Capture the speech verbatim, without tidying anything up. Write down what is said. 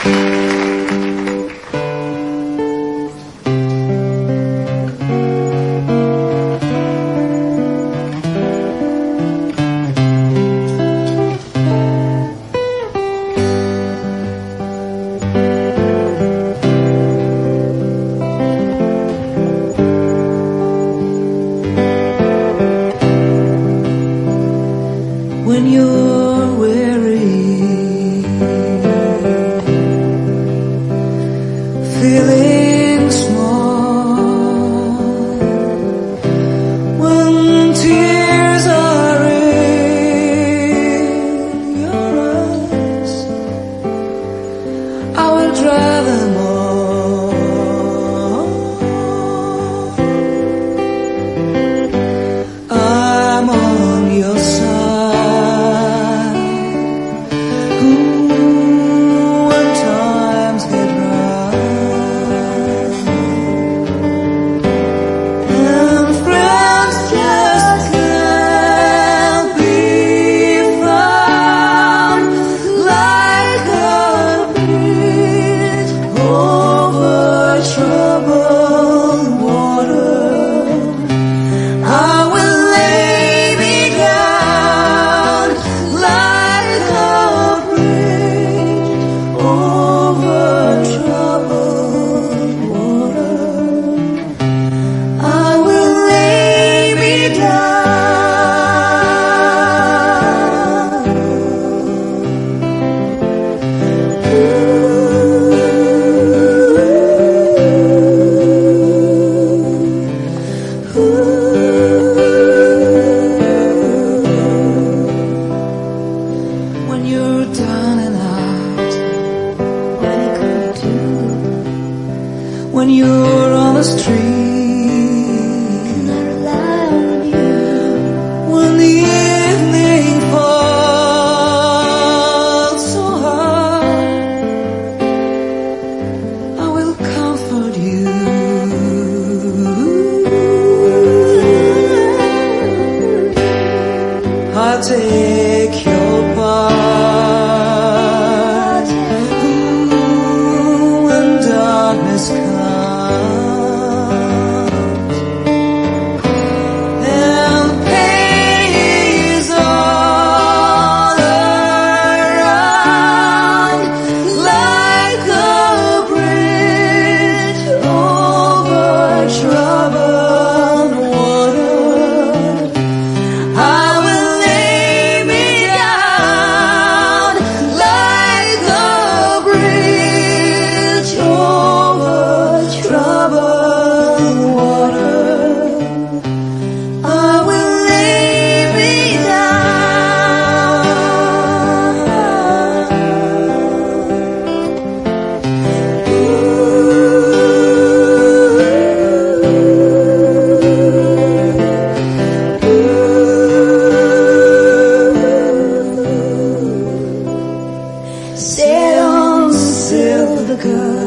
When you're weary, feeling small, when tears are in your eyes, I will dry them all. I'm on your side. When you're down and out, what you gonna do? When you're on the street, can I rely on you? When the evening falls so hard, I will comfort you. I'll take your part when darkness comes and pain is all around, like a bridge over troubled water. I will lay me down like a bridge over troubled water. I will lay me down. Sail on, sail for the good.